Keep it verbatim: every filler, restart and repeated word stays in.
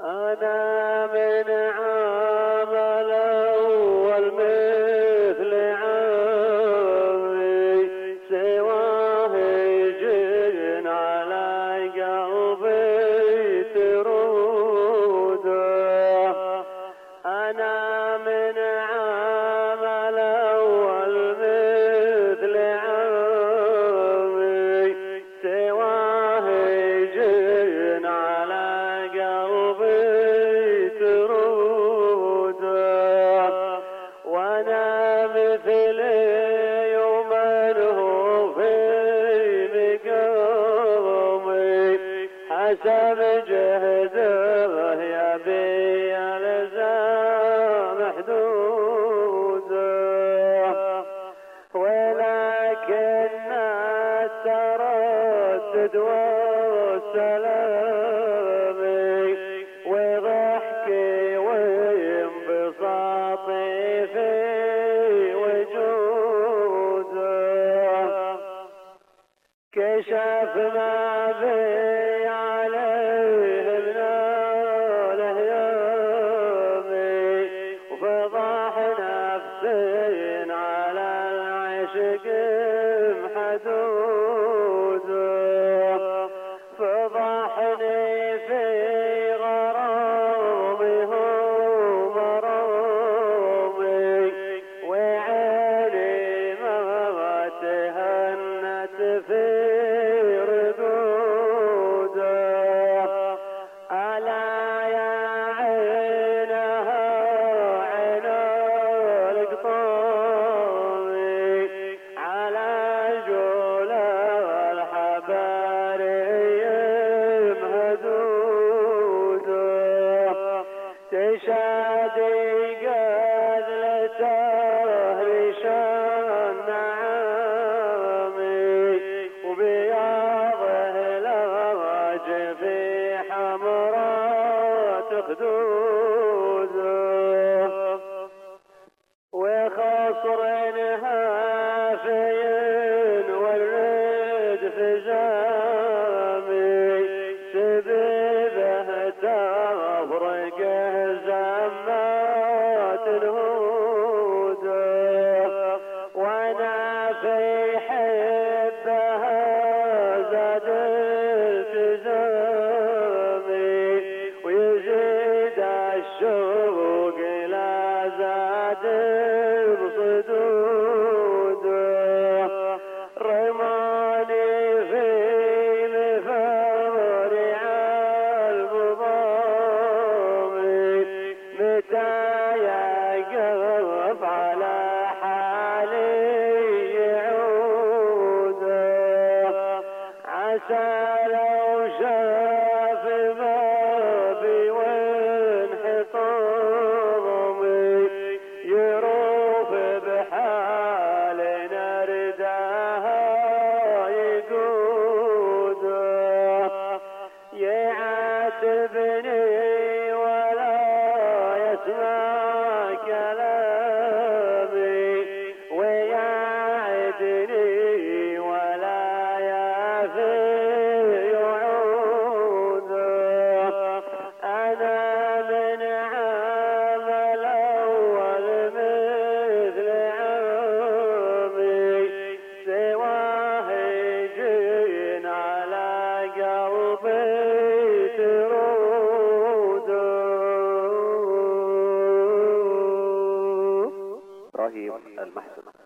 أنا من عمل أول مثل عمري سواه يجن على قلبي تروده. أنا من عمل أول مثل عمري سواه يجن على قلبي تروده. وانا مثل يوم هو في مقامي حسب جهده يبي الزام حدوده. ولكن التردد والسلامي وضحكي وانبساطي في وجوده كشف ما بي عليه من الهيامي وفضح نفسي على العشق محدوده. فضحني في غرامي ومرامي وعيني ما تهنت في ردوده. ألا يا عينها عين القطامي على جول الحباري مهدوده. تشادي قذلته ريشان نعامي وبياضه لاج في حمرات خدوده. وخصرنها فين والرد في زامي سببه تفرقه زمات الهوده. وانا في حبها زاد التزامي ويزيد الشوق لا زاد بصدوده. رماني في مفارع المضامي متى يقف على حالي يعوده. عسى لو شاف بابي وانحطامي يروف بحال نرداها يقوده. يعاتبني ولا يسمع كلامي ويعدني ولا يافي يعوده. أنا من عمل أول مثل عمري سواه يجن على قلبي تروده. إبراهيم المحسن.